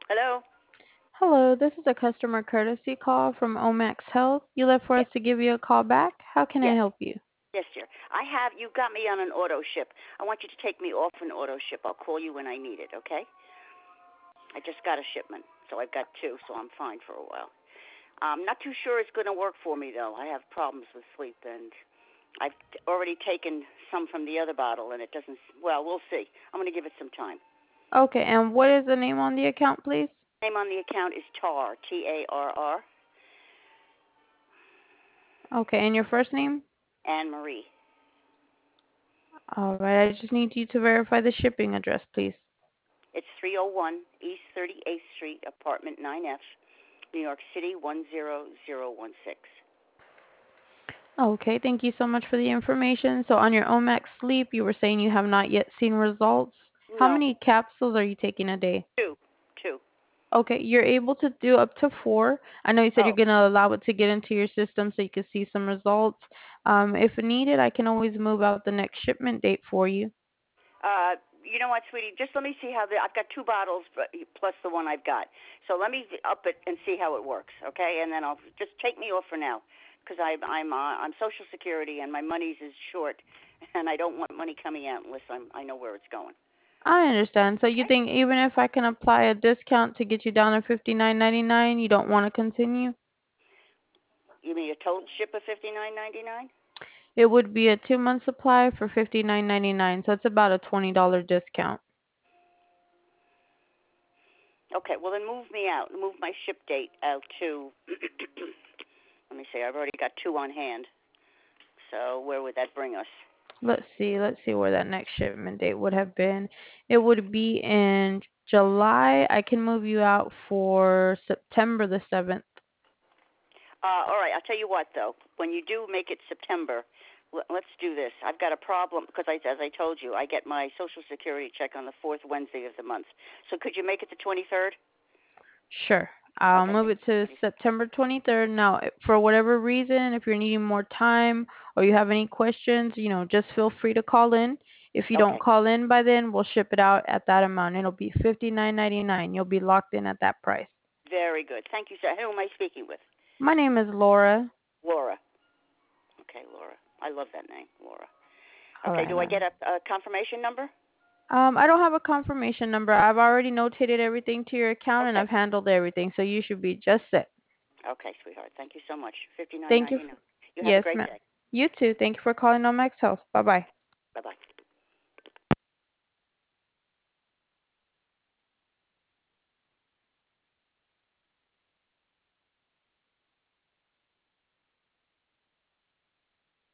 Hello? Hello, this is a customer courtesy call from Omax Health. You left for Yes, us to give you a call back. How can I yes, help you? yes, dear. You got me on an auto ship. I want you to take me off an auto ship. I'll call you when I need it, okay? I just got a shipment, so I've got two, so I'm fine for a while. I'm not too sure it's going to work for me, though. I have problems with sleep, and I've already taken some from the other bottle, and it doesn't, well, we'll see. I'm going to give it some time. Okay, and what is the name on the account, please? Name on the account is TAR, Tarr, Okay, and your first name? Anne Marie. All right, I just need you to verify the shipping address, please. It's 301 East 38th Street, apartment 9F, New York City 10016. Okay, thank you so much for the information. So on your Omax Sleep, you were saying you have not yet seen results. How No, many capsules are you taking a day? two. Two. Okay, you're able to do up to four. I know you said you're Oh, going to allow it to get into your system so you can see some results. If needed, I can always move out the next shipment date for you. you know what, sweetie? Just let me see I've got two bottles plus the one I've got. So let me up it and see how it works, okay? And then I'll just take me off for now, because I'm Social Security and my money's is short, and I don't want money coming out unless I know where it's going. I understand. So you Okay? think even if I can apply a discount to get you down to 59.99, you don't want to continue? You mean a total ship of $59.99? It would be a 2 month supply for 59.99, so it's about a $20 discount. Okay, well then move me out. Move my ship date out to. Let me see. I've already got two on hand. So where would that bring us? Let's see where that next shipment date would have been. It would be in July. I can move you out for September the 7th. All right. I'll tell you what, though. When you do make it September, let's do this. I've got a problem because, as I told you, I get my Social Security check on the fourth Wednesday of the month. So could you make it the 23rd? Sure. I'll Okay, move make it to it 23rd. September 23rd. Now, for whatever reason, if you're needing more time or you have any questions, just feel free to call in. If you don't Okay, call in by then, we'll ship it out at that amount. It'll be 59.99. You'll be locked in at that price. very good. Thank you, sir. Who am I speaking with? My name is Laura. Laura. Okay, Laura. I love that name, Laura. All Okay, right, do I get ma'am. a confirmation number? I don't have a confirmation number. I've already notated everything to your account and Okay. I've handled everything, so you should be just set. Okay, sweetheart. Thank you so much. Thank you. 59.99. You have a Yes, great ma'am. day. You too. Thank you for calling on Max Health. Bye bye. Bye bye.